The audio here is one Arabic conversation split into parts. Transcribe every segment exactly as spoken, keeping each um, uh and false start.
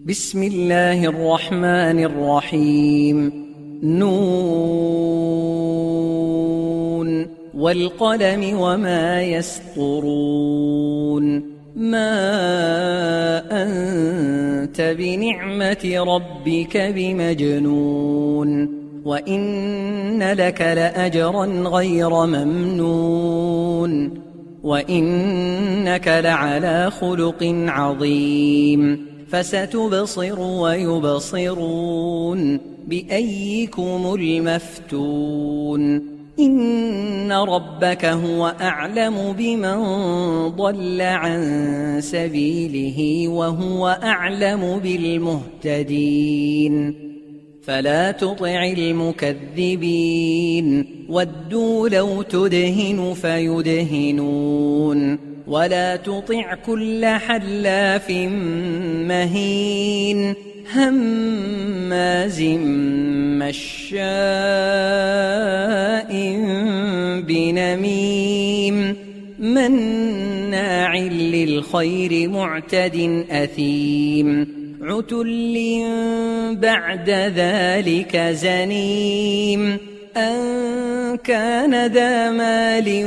بسم الله الرحمن الرحيم. نون والقلم وما يسطرون. ما أنت بنعمة ربك بمجنون، وإن لك لأجرا غير ممنون، وإنك لعلى خلق عظيم. فستبصر ويبصرون بأيكم المفتون. إن ربك هو أعلم بمن ضل عن سبيله وهو أعلم بالمهتدين. فلا تطع المكذبين، ودوا لو تدهن فيدهنون، ولا تطع كل حلاف مهين هماز مشاء بنميم مناع للخير معتد أثيم عتل بعد ذلك زنيم أن كان ذا مال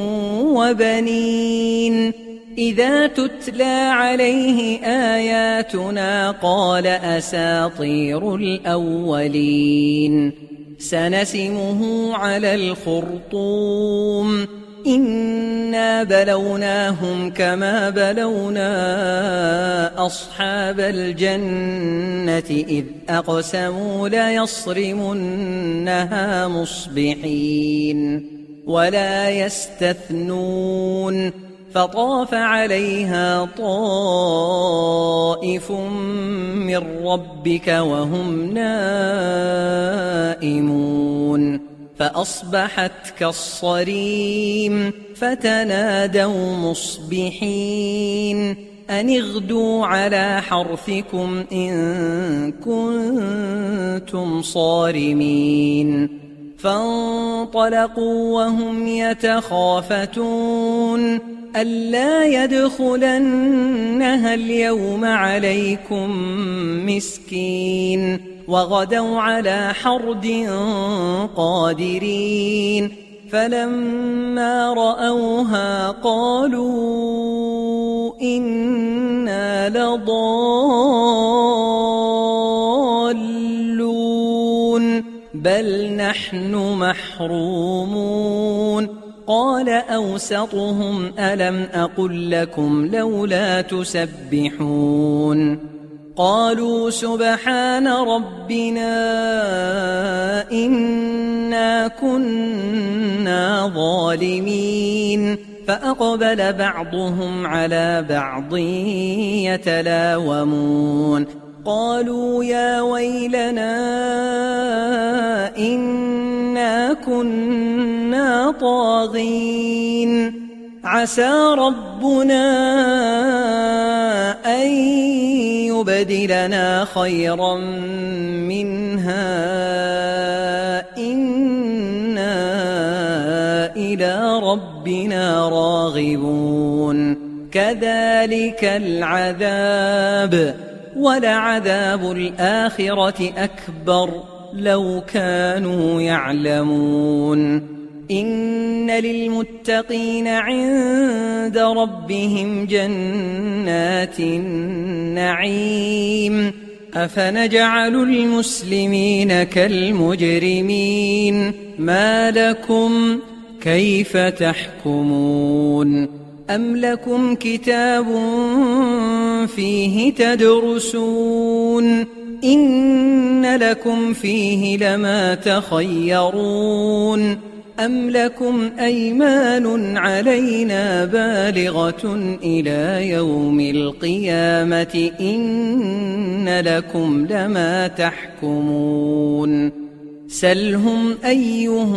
وبنين. إذا تتلى عليه آياتنا قال أساطير الأولين. سنسمه على الخرطوم. إنا بلوناهم كما بلونا أصحاب الجنة إذ أقسموا ليصرمنها مصبحين ولا يستثنون. فطاف عليها طائف من ربك وهم نائمون فأصبحت كالصريم. فتنادوا مصبحين أن اغدوا على حرثكم إن كنتم صارمين. فانطلقوا وهم يتخافتون ألا يدخلنها اليوم عليكم مسكين. وغدوا على حرد قادرين. فلما رأوها قالوا إنا لضالون بل نحن محرومون. قال أوسطهم ألم أقل لكم لولا تسبحون. قالوا سبحان ربنا إنا كنا ظالمين. فأقبل بعضهم على بعض يتلاومون. قالوا يا ويلنا إنا كنا طاغين. عسى ربنا أن يبدلنا خيرا منها إنا إلى ربنا راغبون. كذلك العذاب ولعذاب الآخرة أكبر لو كانوا يعلمون. إن للمتقين عند ربهم جنات النعيم. أفنجعل المسلمين كالمجرمين ما لكم كيف تحكمون. أم لكم كتاب فيه تدرسون إن لكم فيه لما تخيرون. أم لكم أيمان علينا بالغة إلى يوم القيامة إن لكم لما تحكمون. سلهم أيهم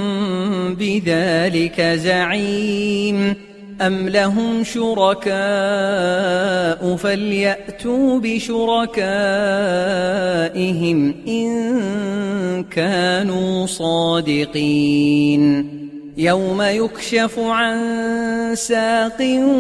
بذلك زعيم. أم لهم شركاء فليأتوا بشركائهم إن كانوا صادقين. يوم يكشف عن ساق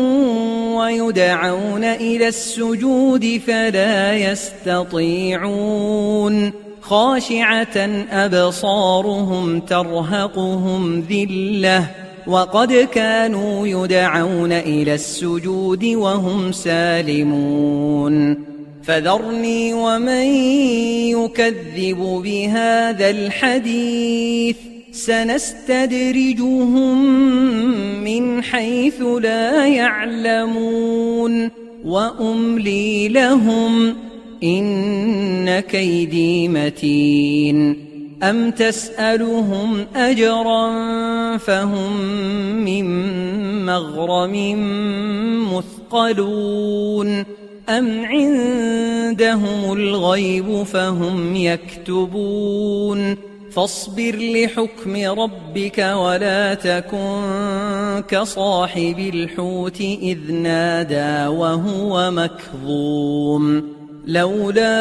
ويدعون إلى السجود فلا يستطيعون خاشعة أبصارهم ترهقهم ذلة وقد كانوا يدعون إلى السجود وهم سالمون فذرني ومن يكذب بهذا الحديث سنستدرجهم من حيث لا يعلمون وأملي لهم إن كيدي متين أم تسألهم أجرا فهم من مغرم مثقلون أم عندهم الغيب فهم يكتبون فاصبر لحكم ربك ولا تكن كصاحب الحوت إذ نادى وهو مكظوم لولا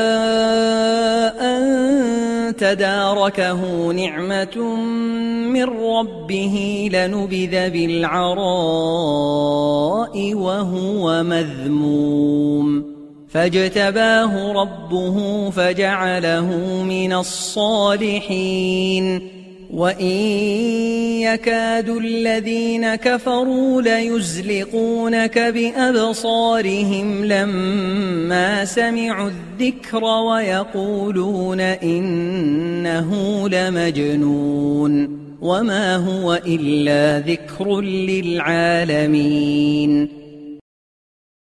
أن تداركه نعمة من ربه لنبذ بالعراء وهو مذموم فاجتباه ربه فجعله من الصالحين وإن يكاد الذين كفروا ليزلقونك بأبصارهم لما سمعوا الذكر ويقولون إنه لمجنون وما هو إلا ذكر للعالمين